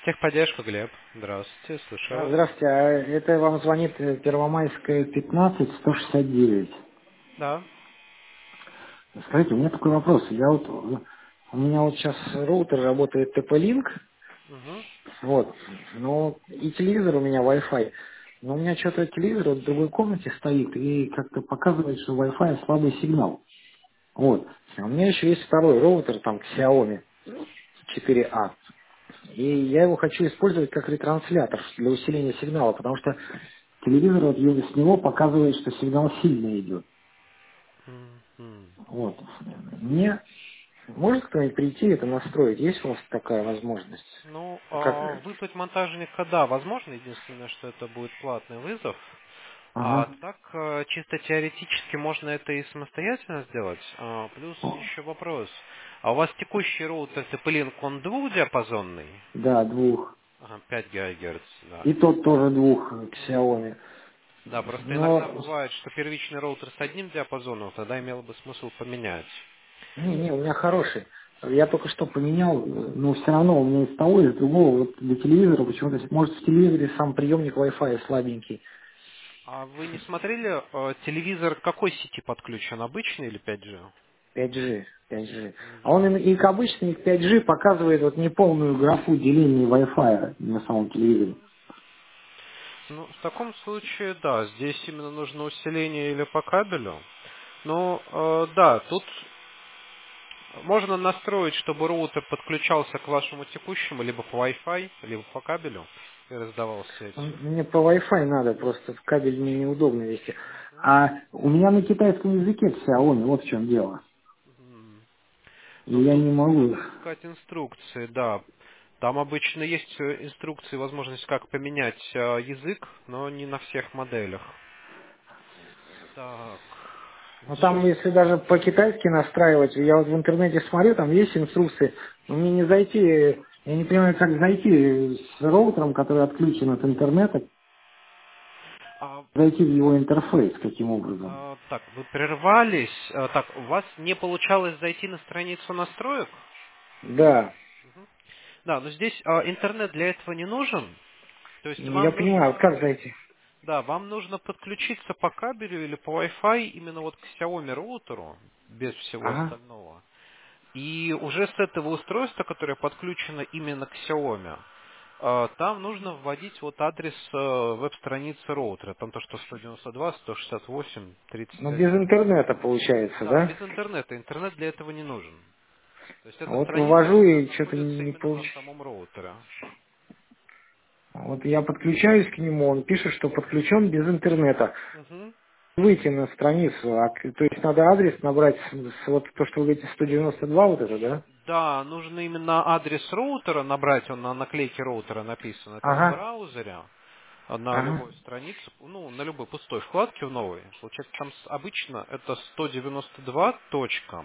Техподдержка, Глеб. Здравствуйте, слушаю Да, вас. здравствуйте. А это вам звонит Первомайская, 15, 169. Да. Скажите, у меня такой вопрос. У меня вот сейчас роутер работает TP-Link, Угу. вот, но и телевизор у меня Wi-Fi. Но у меня что-то телевизор вот в другой комнате стоит и как-то показывает, что Wi-Fi слабый сигнал. Вот. А у меня еще есть второй роутер, там, Xiaomi 4A. И я его хочу использовать как ретранслятор для усиления сигнала, потому что телевизор вот с него показывает, что сигнал сильно идет. Мгм. Вот. Мне может кто-нибудь прийти и это настроить? Есть у вас такая возможность? Ну, Как? вызвать монтажника, да, возможно. Единственное, что это будет платный вызов. А Ага. так, чисто теоретически можно это и самостоятельно сделать. Плюс еще вопрос. А у вас текущий роутер TP-Link, он двухдиапазонный? Да, двух. Ага, 5 ГГц, да. И тот тоже двух Мгм. Xiaomi. Да, просто иногда Но бывает, что первичный роутер с одним диапазоном, тогда имело бы смысл поменять. не, у меня хороший. Я только что поменял, но все равно у меня из того, и из другого, вот для телевизора почему-то, может в телевизоре сам приемник Wi-Fi слабенький. А вы не смотрели, телевизор к какой сети подключен, обычный или 5G? 5G, 5G. А он 5G. и к обычный, и к 5G показывает вот неполную графу деления Wi-Fi на самом телевизоре. Ну, в таком случае, да, здесь именно нужно усиление или по кабелю. Но, да, тут можно настроить, чтобы роутер подключался к вашему текущему либо по Wi-Fi, либо по кабелю и раздавал сеть. Мне по Wi-Fi надо, просто в кабель мне неудобно вести. А у меня на китайском языке Xiaomi, вот в чем дело. М. И Ну, я тут не могу. нужно искать инструкции, да. Там обычно есть инструкции, возможность, как поменять язык, но не на всех моделях. Так, Ну сейчас. там, если даже по-китайски настраивать, я вот в интернете смотрю, там есть инструкции, но мне не зайти, я не понимаю, как зайти с роутером, который отключен от интернета, зайти в его интерфейс, каким образом. Так, вы прервались. Так, у вас не получалось зайти на страницу настроек? Да, Да, но здесь интернет для этого не нужен. То есть я вам понимаю, вот нужно, как зайти. да, вам нужно подключиться по кабелю или по Wi-Fi именно вот к Xiaomi роутеру, без всего Ага. остального. И уже с этого устройства, которое подключено именно к Xiaomi, там нужно вводить вот адрес веб-страницы роутера. Там то, что 192, 168, Но без 31. интернета получается, Да, да? без интернета. Интернет для этого не нужен. То есть эта Вот страница ввожу всегда и что-то находится не именно на получается. самом роутере. Вот я подключаюсь к нему, он пишет, что подключен без интернета. Мгм. Выйти на страницу, то есть надо адрес набрать, вот то, что вы говорите, 192, вот это, да? Да, нужно именно адрес роутера набрать, он на наклейке роутера написан. Это в Ага, браузере, на ага, любой странице, ну, на любой пустой вкладке в новой. Получается, там обычно это 192 точка.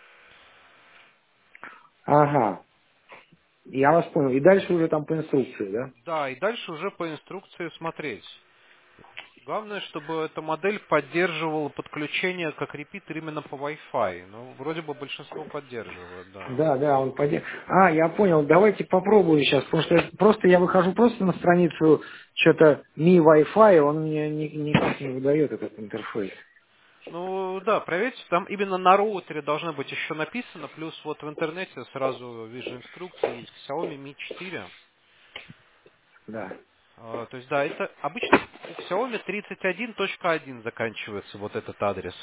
ага. Я вас понял. И дальше уже там по инструкции, да? Да, и дальше уже по инструкции смотреть. Главное, чтобы эта модель поддерживала подключение как репитер именно по Wi-Fi. Ну, вроде бы большинство поддерживают, да. Да, да, он пойдет. А, я понял, давайте попробую сейчас, потому что просто я выхожу просто на страницу что-то Mi Wi-Fi, он мне никак не выдает этот интерфейс. Ну да, проверьте, там именно на роутере должно быть еще написано, плюс вот в интернете сразу вижу инструкции, есть Xiaomi Mi 4. Да. То есть да, это обычно у Xiaomi 31.1 заканчивается вот этот адрес.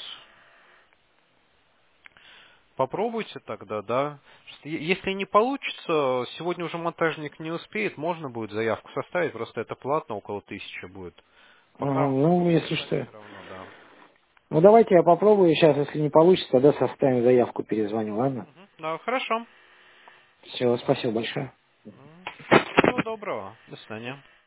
Попробуйте тогда, да. Что если не получится, сегодня уже монтажник не успеет, можно будет заявку составить, просто это платно, около 1000 будет. Ага, Пока ну, могу если ждать что. все равно, да. Ну, давайте я попробую сейчас, если не получится, тогда составим заявку, перезвоню, ладно? Мгм. Да, хорошо. Все, спасибо большое. Всего доброго. До свидания.